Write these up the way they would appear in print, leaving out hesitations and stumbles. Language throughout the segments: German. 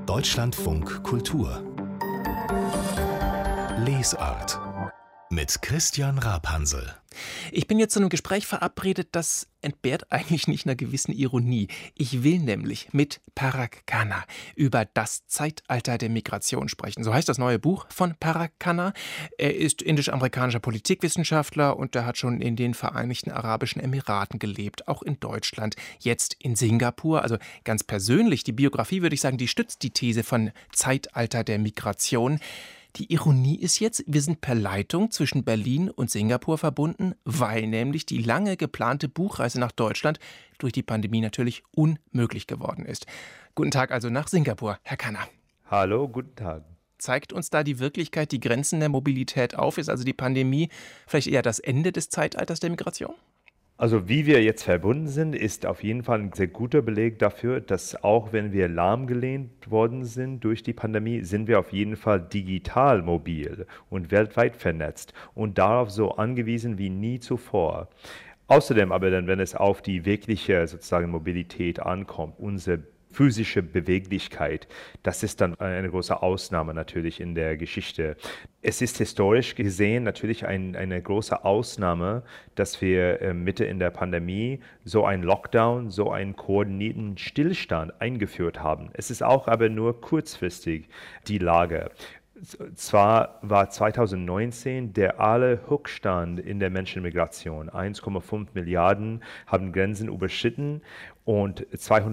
Deutschlandfunk Kultur Lesart mit Christian Rapansel. Ich bin jetzt zu einem Gespräch verabredet, das entbehrt eigentlich nicht einer gewissen Ironie. Ich will nämlich mit Parag Khanna über das Zeitalter der Migration sprechen. So heißt das neue Buch von Parag Khanna. Er ist indisch-amerikanischer Politikwissenschaftler und er hat schon in den Vereinigten Arabischen Emiraten gelebt, auch in Deutschland, jetzt in Singapur. Also ganz persönlich, die Biografie, würde ich sagen, die stützt die These von Zeitalter der Migration. Die Ironie ist jetzt, wir sind per Leitung zwischen Berlin und Singapur verbunden, weil nämlich die lange geplante Buchreise nach Deutschland durch die Pandemie natürlich unmöglich geworden ist. Guten Tag also nach Singapur, Herr Khanna. Hallo, guten Tag. Zeigt uns da die Wirklichkeit, die Grenzen der Mobilität auf? Ist also die Pandemie vielleicht eher das Ende des Zeitalters der Migration? Also wie wir jetzt verbunden sind, ist auf jeden Fall ein sehr guter Beleg dafür, dass auch wenn wir lahmgelegt worden sind durch die Pandemie, sind wir auf jeden Fall digital mobil und weltweit vernetzt und darauf so angewiesen wie nie zuvor. Außerdem aber dann, wenn es auf die wirkliche sozusagen Mobilität ankommt, unsere physische Beweglichkeit, das ist dann eine große Ausnahme natürlich in der Geschichte. Es ist historisch gesehen natürlich eine große Ausnahme, dass wir Mitte in der Pandemie so einen Lockdown, so einen koordinierten Stillstand eingeführt haben. Es ist auch aber nur kurzfristig die Lage. Zwar war 2019 der Höchststand in der Menschenmigration. 1,5 Milliarden haben Grenzen überschritten und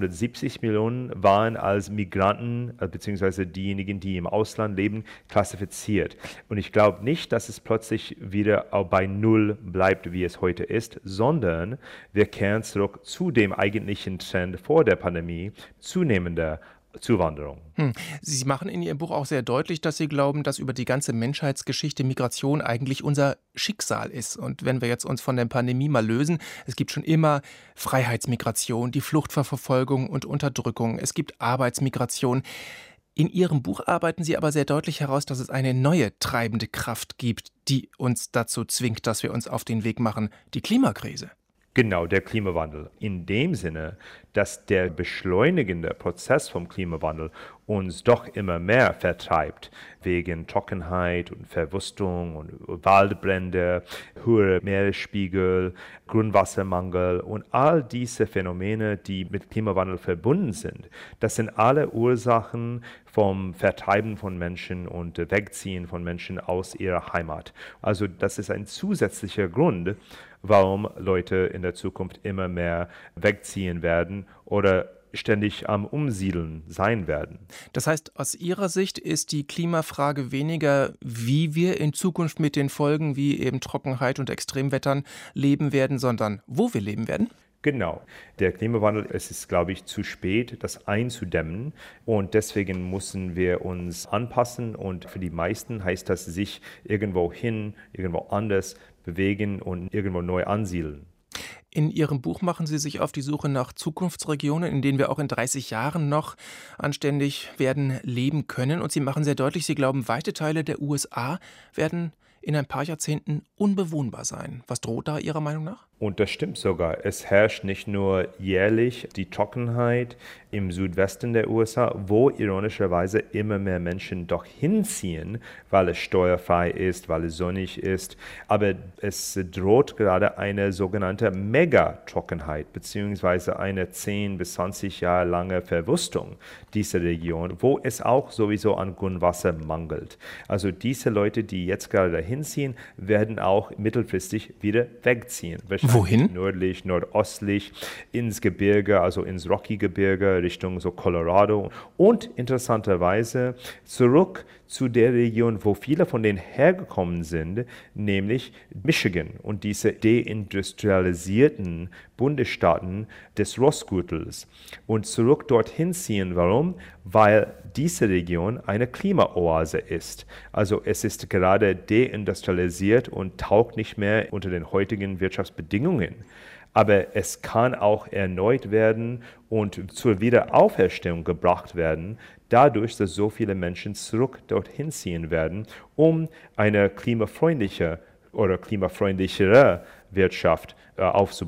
270 Millionen waren als Migranten bzw. diejenigen, die im Ausland leben, klassifiziert. Und ich glaube nicht, dass es plötzlich wieder bei Null bleibt, wie es heute ist, sondern wir kehren zurück zu dem eigentlichen Trend vor der Pandemie, zunehmender Zuwanderung. Sie machen in Ihrem Buch auch sehr deutlich, dass Sie glauben, dass über die ganze Menschheitsgeschichte Migration eigentlich unser Schicksal ist. Und wenn wir jetzt uns von der Pandemie mal lösen, es gibt schon immer Freiheitsmigration, die Flucht vor Verfolgung und Unterdrückung, es gibt Arbeitsmigration. In Ihrem Buch arbeiten Sie aber sehr deutlich heraus, dass es eine neue treibende Kraft gibt, die uns dazu zwingt, dass wir uns auf den Weg machen, die Klimakrise. Genau, der Klimawandel. In dem Sinne, dass der beschleunigende Prozess vom Klimawandel uns doch immer mehr vertreibt, wegen Trockenheit und Verwüstung und Waldbrände, höhere Meeresspiegel, Grundwassermangel und all diese Phänomene, die mit Klimawandel verbunden sind. Das sind alle Ursachen vom Vertreiben von Menschen und Wegziehen von Menschen aus ihrer Heimat. Also das ist ein zusätzlicher Grund, warum Leute in der Zukunft immer mehr wegziehen werden oder ständig am Umsiedeln sein werden. Das heißt, aus Ihrer Sicht ist die Klimafrage weniger, wie wir in Zukunft mit den Folgen wie eben Trockenheit und Extremwettern leben werden, sondern wo wir leben werden? Genau. Der Klimawandel, es ist, glaube ich, zu spät, das einzudämmen. Und deswegen müssen wir uns anpassen. Und für die meisten heißt das, sich irgendwo hin, irgendwo anders bewegen und irgendwo neu ansiedeln. In Ihrem Buch machen Sie sich auf die Suche nach Zukunftsregionen, in denen wir auch in 30 Jahren noch anständig werden leben können. Und Sie machen sehr deutlich, Sie glauben, weite Teile der USA werden in ein paar Jahrzehnten unbewohnbar sein. Was droht da Ihrer Meinung nach? Und das stimmt sogar. Es herrscht nicht nur jährlich die Trockenheit im Südwesten der USA, wo ironischerweise immer mehr Menschen doch hinziehen, weil es steuerfrei ist, weil es sonnig ist. Aber es droht gerade eine sogenannte Megatrockenheit, beziehungsweise eine 10 bis 20 Jahre lange Verwüstung dieser Region, wo es auch sowieso an Grundwasser mangelt. Also diese Leute, die jetzt gerade dahin ziehen, werden auch mittelfristig wieder wegziehen. Wohin? Nördlich, nordostlich, ins Gebirge, also ins Rocky-Gebirge, Richtung so Colorado. Und interessanterweise zurück zu der Region, wo viele von denen hergekommen sind, nämlich Michigan und diese deindustrialisierten Bundesstaaten des Rossgürtels. Und zurück dorthin ziehen. Warum? Weil diese Region eine Klimaoase ist. Also es ist gerade deindustrialisiert und taugt nicht mehr unter den heutigen Wirtschaftsbedingungen. Aber es kann auch erneut werden und zur Wiederauferstehung gebracht werden, dadurch, dass so viele Menschen zurück dorthin ziehen werden, um eine klimafreundliche oder klimafreundlichere Wirtschaft aufzubauen.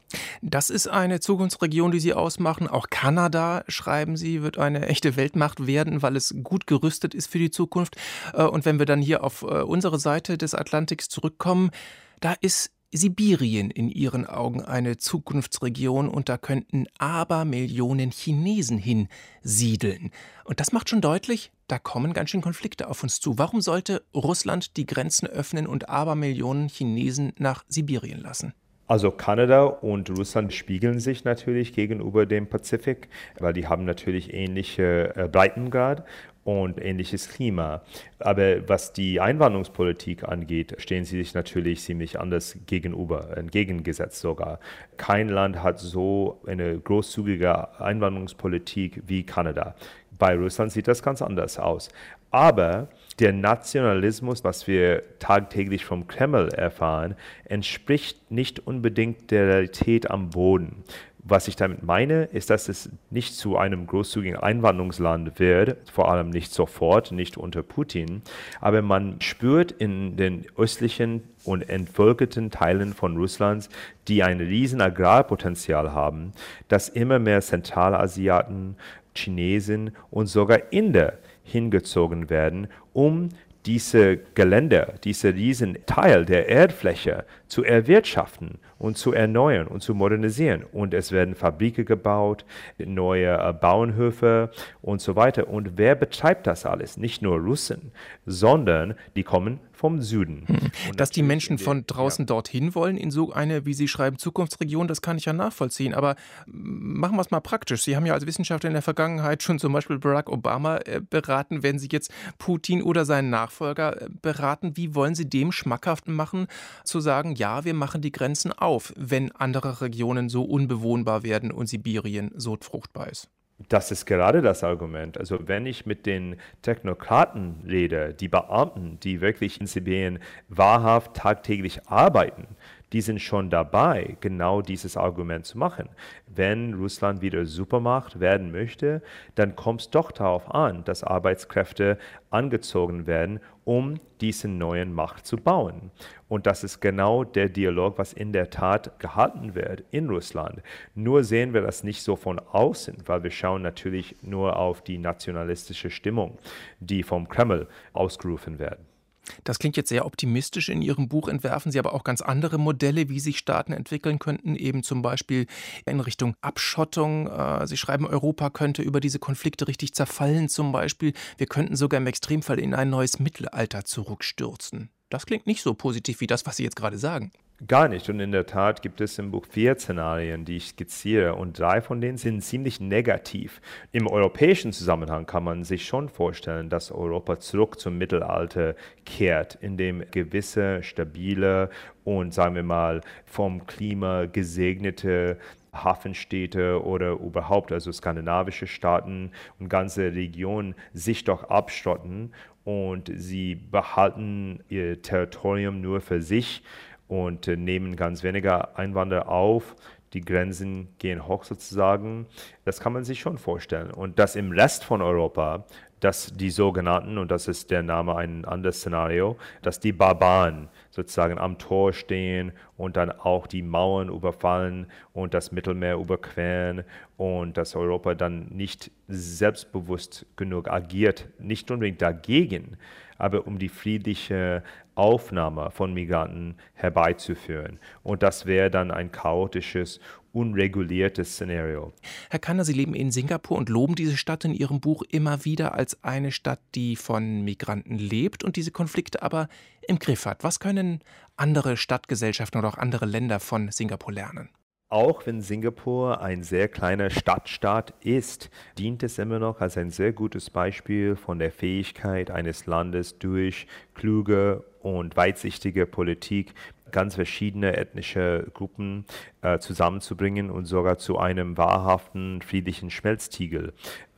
Das ist eine Zukunftsregion, die Sie ausmachen. Auch Kanada, schreiben Sie, wird eine echte Weltmacht werden, weil es gut gerüstet ist für die Zukunft. Und wenn wir dann hier auf unsere Seite des Atlantiks zurückkommen, da ist Sibirien in Ihren Augen eine Zukunftsregion und da könnten Abermillionen Chinesen hinsiedeln. Und das macht schon deutlich, da kommen ganz schön Konflikte auf uns zu. Warum sollte Russland die Grenzen öffnen und Abermillionen Chinesen nach Sibirien lassen? Also Kanada und Russland spiegeln sich natürlich gegenüber dem Pazifik, weil die haben natürlich ähnliche Breitengrad und ähnliches Klima. Aber was die Einwanderungspolitik angeht, stehen sie sich natürlich ziemlich anders gegenüber, entgegengesetzt sogar. Kein Land hat so eine großzügige Einwanderungspolitik wie Kanada. Bei Russland sieht das ganz anders aus. Aber der Nationalismus, was wir tagtäglich vom Kreml erfahren, entspricht nicht unbedingt der Realität am Boden. Was ich damit meine, ist, dass es nicht zu einem großzügigen Einwanderungsland wird, vor allem nicht sofort, nicht unter Putin. Aber man spürt in den östlichen und entvölkerten Teilen von Russlands, die ein riesen Agrarpotenzial haben, dass immer mehr Zentralasiaten, Chinesen und sogar Inder hingezogen werden, um diese Gelände, diese riesen Teil der Erdfläche zu erwirtschaften und zu erneuern und zu modernisieren. Und es werden Fabriken gebaut, neue Bauernhöfe und so weiter. Und wer betreibt das alles? Nicht nur Russen, sondern die kommen vom Süden. Dass die Menschen von draußen dorthin wollen, in so eine, wie Sie schreiben, Zukunftsregion, das kann ich ja nachvollziehen. Aber machen wir es mal praktisch. Sie haben ja als Wissenschaftler in der Vergangenheit schon zum Beispiel Barack Obama beraten. Wenn Sie jetzt Putin oder seinen Nachfolger beraten, wie wollen Sie dem schmackhaft machen, zu sagen, ja, wir machen die Grenzen auf, wenn andere Regionen so unbewohnbar werden und Sibirien so fruchtbar ist? Das ist gerade das Argument. Also wenn ich mit den Technokraten rede, die Beamten, die wirklich in Sibirien wahrhaft tagtäglich arbeiten, die sind schon dabei, genau dieses Argument zu machen. Wenn Russland wieder Supermacht werden möchte, dann kommt es doch darauf an, dass Arbeitskräfte angezogen werden, um diese neuen Macht zu bauen. Und das ist genau der Dialog, was in der Tat gehalten wird in Russland. Nur sehen wir das nicht so von außen, weil wir schauen natürlich nur auf die nationalistische Stimmung, die vom Kreml ausgerufen werden. Das klingt jetzt sehr optimistisch. In Ihrem Buch entwerfen Sie aber auch ganz andere Modelle, wie sich Staaten entwickeln könnten, eben zum Beispiel in Richtung Abschottung. Sie schreiben, Europa könnte über diese Konflikte richtig zerfallen zum Beispiel. Wir könnten sogar im Extremfall in ein neues Mittelalter zurückstürzen. Das klingt nicht so positiv wie das, was Sie jetzt gerade sagen. Gar nicht. Und in der Tat gibt es im Buch 4 Szenarien, die ich skizziere. Und 3 von denen sind ziemlich negativ. Im europäischen Zusammenhang kann man sich schon vorstellen, dass Europa zurück zum Mittelalter kehrt, in dem gewisse, stabile und, sagen wir mal, vom Klima gesegnete Hafenstädte oder überhaupt, also skandinavische Staaten und ganze Regionen sich doch abschotten und sie behalten ihr Territorium nur für sich und nehmen ganz weniger Einwanderer auf. Die Grenzen gehen hoch sozusagen. Das kann man sich schon vorstellen. Und dass im Rest von Europa, dass die sogenannten, und das ist der Name ein anderes Szenario, dass die Barbaren sozusagen am Tor stehen und dann auch die Mauern überfallen und das Mittelmeer überqueren und dass Europa dann nicht selbstbewusst genug agiert, nicht unbedingt dagegen, aber um die friedliche Aufnahme von Migranten herbeizuführen. Und das wäre dann ein chaotisches, unreguliertes Szenario. Herr Kanner, Sie leben in Singapur und loben diese Stadt in Ihrem Buch immer wieder als eine Stadt, die von Migranten lebt und diese Konflikte aber im Griff hat. Was können andere Stadtgesellschaften oder auch andere Länder von Singapur lernen? Auch wenn Singapur ein sehr kleiner Stadtstaat ist, dient es immer noch als ein sehr gutes Beispiel von der Fähigkeit eines Landes durch kluge und weitsichtige Politik ganz verschiedene ethnische Gruppen zusammenzubringen und sogar zu einem wahrhaften friedlichen Schmelztiegel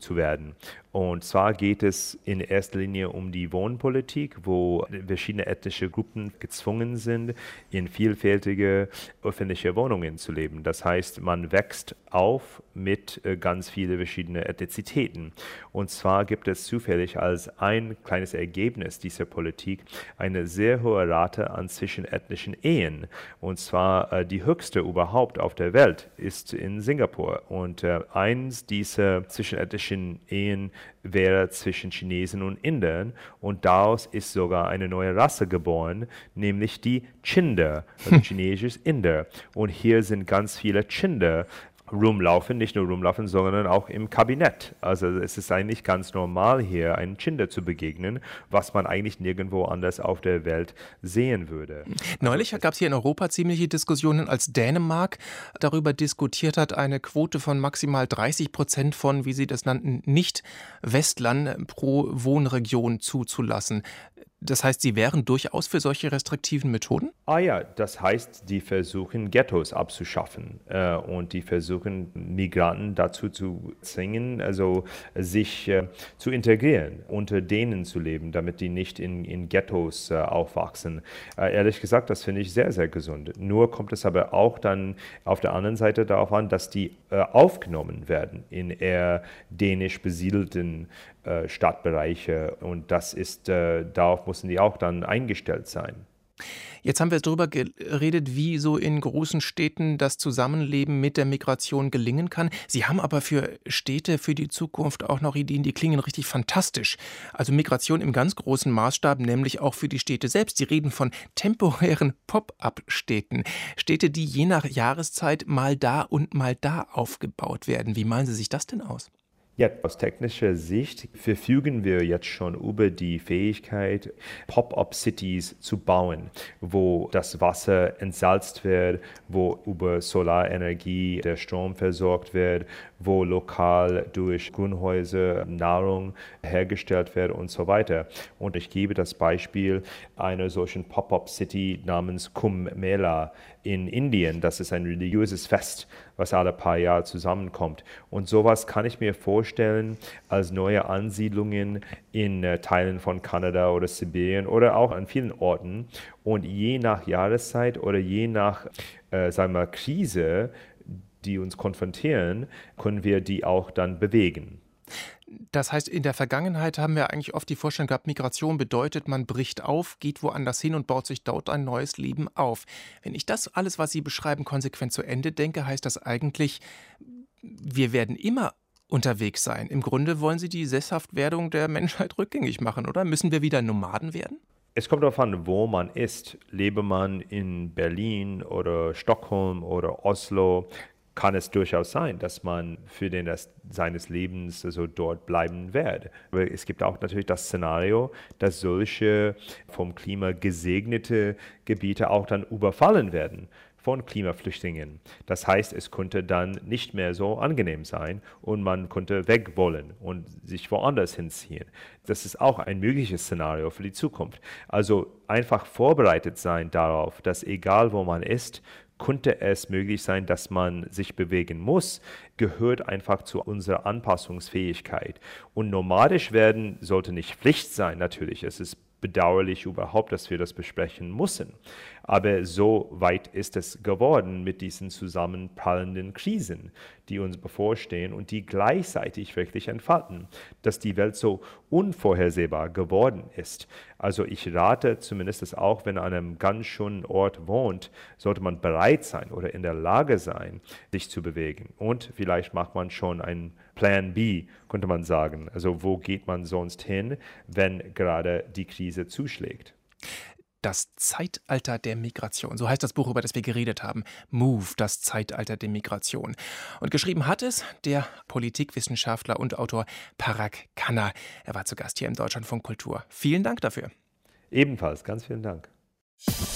zu werden. Und zwar geht es in erster Linie um die Wohnpolitik, wo verschiedene ethnische Gruppen gezwungen sind, in vielfältige öffentliche Wohnungen zu leben. Das heißt, man wächst auf mit ganz vielen verschiedenen Ethnizitäten. Und zwar gibt es zufällig als ein kleines Ergebnis dieser Politik eine sehr hohe Rate an zwischenethnischen Ehen. Und zwar die höchste überhaupt auf der Welt ist in Singapur. Und eins dieser zwischenethnischen Ehen wäre zwischen Chinesen und Indern, und daraus ist sogar eine neue Rasse geboren, nämlich die Chinder, also chinesisch Inder. Und hier sind ganz viele Chinder rumlaufen, nicht nur rumlaufen, sondern auch im Kabinett. Also es ist eigentlich ganz normal hier, einem Chinder zu begegnen, was man eigentlich nirgendwo anders auf der Welt sehen würde. Neulich gab es hier in Europa ziemliche Diskussionen, als Dänemark darüber diskutiert hat, eine Quote von maximal 30% von, wie Sie das nannten, Nicht-Westlern pro Wohnregion zuzulassen. Das heißt, Sie wären durchaus für solche restriktiven Methoden? Ja, das heißt, die versuchen, Ghettos abzuschaffen und die versuchen, Migranten dazu zu zwingen, also sich zu integrieren, unter denen zu leben, damit die nicht in Ghettos aufwachsen. Ehrlich gesagt, das finde ich sehr, sehr gesund. Nur kommt es aber auch dann auf der anderen Seite darauf an, dass die aufgenommen werden in eher dänisch besiedelten Stadtbereiche, und das ist, darauf müssen die auch dann eingestellt sein. Jetzt haben wir darüber geredet, wie so in großen Städten das Zusammenleben mit der Migration gelingen kann. Sie haben aber für Städte, für die Zukunft auch noch Ideen, die klingen richtig fantastisch. Also Migration im ganz großen Maßstab, nämlich auch für die Städte selbst. Sie reden von temporären Pop-up-Städten. Städte, die je nach Jahreszeit mal da und mal da aufgebaut werden. Wie malen Sie sich das denn aus? Ja, aus technischer Sicht verfügen wir jetzt schon über die Fähigkeit, Pop-up-Cities zu bauen, wo das Wasser entsalzt wird, wo über Solarenergie der Strom versorgt wird, wo lokal durch Grünhäuser Nahrung hergestellt wird und so weiter. Und ich gebe das Beispiel einer solchen Pop-up-City namens Kumbh Mela in Indien. Das ist ein religiöses Fest, was alle paar Jahre zusammenkommt. Und sowas kann ich mir vorstellen als neue Ansiedlungen in Teilen von Kanada oder Sibirien oder auch an vielen Orten. Und je nach Jahreszeit oder je nach sagen wir, Krise, die uns konfrontieren, können wir die auch dann bewegen. Das heißt, in der Vergangenheit haben wir eigentlich oft die Vorstellung gehabt, Migration bedeutet, man bricht auf, geht woanders hin und baut sich dort ein neues Leben auf. Wenn ich das alles, was Sie beschreiben, konsequent zu Ende denke, heißt das eigentlich, wir werden immer unterwegs sein. Im Grunde wollen Sie die Sesshaftwerdung der Menschheit rückgängig machen, oder? Müssen wir wieder Nomaden werden? Es kommt darauf an, wo man ist. Lebe man in Berlin oder Stockholm oder Oslo, kann es durchaus sein, dass man für den Rest seines Lebens also dort bleiben wird. Aber es gibt auch natürlich das Szenario, dass solche vom Klima gesegnete Gebiete auch dann überfallen werden von Klimaflüchtlingen. Das heißt, es könnte dann nicht mehr so angenehm sein und man könnte weg wollen und sich woanders hinziehen. Das ist auch ein mögliches Szenario für die Zukunft. Also einfach vorbereitet sein darauf, dass egal wo man ist, könnte es möglich sein, dass man sich bewegen muss, gehört einfach zu unserer Anpassungsfähigkeit. Und nomadisch werden sollte nicht Pflicht sein, natürlich. Es ist bedauerlich überhaupt, dass wir das besprechen müssen. Aber so weit ist es geworden mit diesen zusammenprallenden Krisen, die uns bevorstehen und die gleichzeitig wirklich entfalten, dass die Welt so unvorhersehbar geworden ist. Also ich rate zumindest, dass auch wenn an einem ganz schönen Ort wohnt, sollte man bereit sein oder in der Lage sein, sich zu bewegen. Und vielleicht macht man schon einen Plan B, könnte man sagen. Also wo geht man sonst hin, wenn gerade die Krise zuschlägt? Das Zeitalter der Migration, so heißt das Buch, über das wir geredet haben. Move, das Zeitalter der Migration. Und geschrieben hat es der Politikwissenschaftler und Autor Parag Khanna. Er war zu Gast hier im Deutschlandfunk Kultur. Vielen Dank dafür. Ebenfalls, ganz vielen Dank.